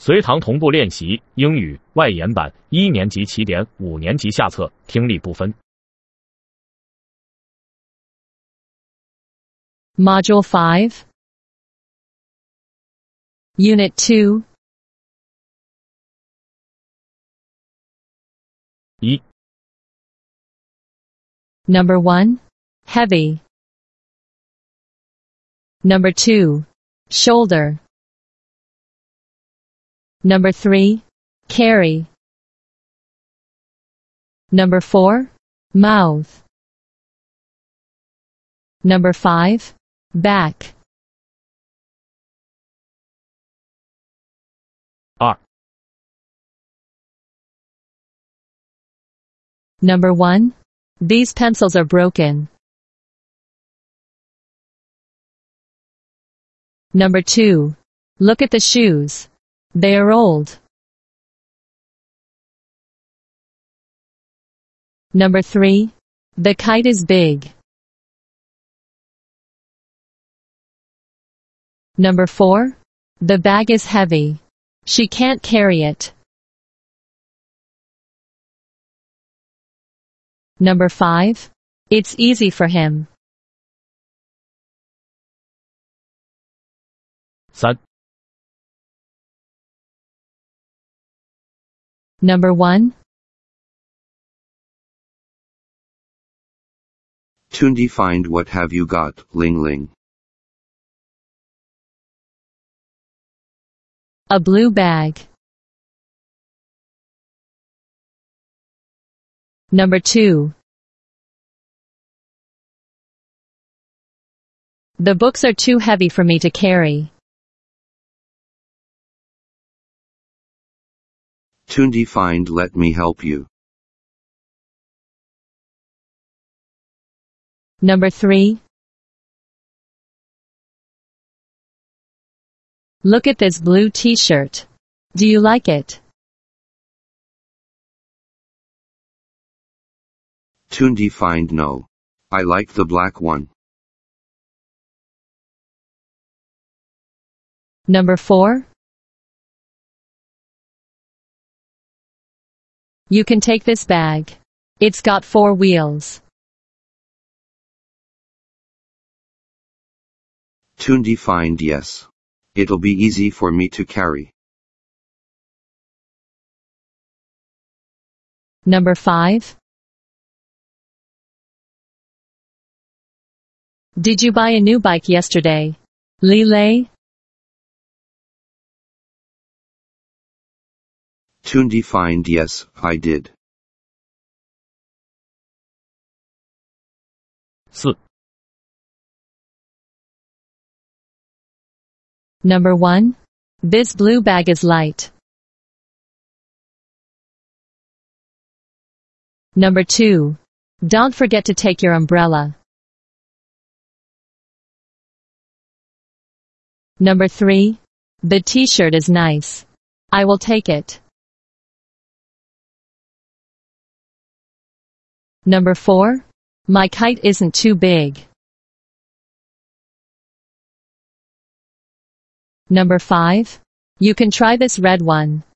随堂同步练习英语外延版1年级起点5年级下册，听力部分。 Module 5 Unit 2 1. Number 1. Heavy. Number 2. Shoulder. Number 3. Carry. Number 4. Mouth. Number 5. Back. 2. Number 1. These pencils are broken. Number 2. Look at the shoes. They are old. Number 3. The kite is big. Number 4. The bag is heavy. She can't carry it. Number 5. It's easy for him. 3. Number 1. Tundi, find what have you got, Ling Ling. A blue bag. Number 2. The books are too heavy for me to carry. Tundi, find let me help you. Number 3. Look at this blue t-shirt. Do you like it? Tundi, find no. I like the black one. Number 4. You can take this bag. It's got 4 wheels. Tundi, find yes. It'll be easy for me to carry. Number 5. Did you buy a new bike yesterday, Lilay? Tundi, find yes, I did. 4. Number 1. This blue bag is light. Number 2. Don't forget to take your umbrella. Number 3. The t-shirt is nice. I will take it. Number 4. My kite isn't too big. Number 5. You can try this red one.